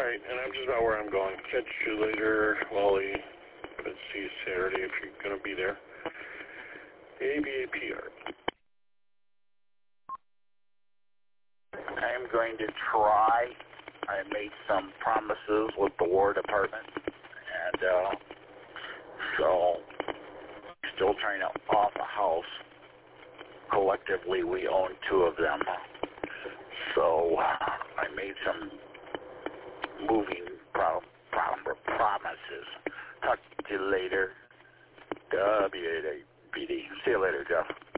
Alright, and I'm just about where I'm going. Catch you later, Wally. Let's see you Saturday if you're going to be there. ABAPR. I'm going to try. I made some promises with the War Department, and so still trying to off a house. Collectively, we own 2 of them. So I made some moving promises. Talk to you later. WAPD. See you later, Jeff.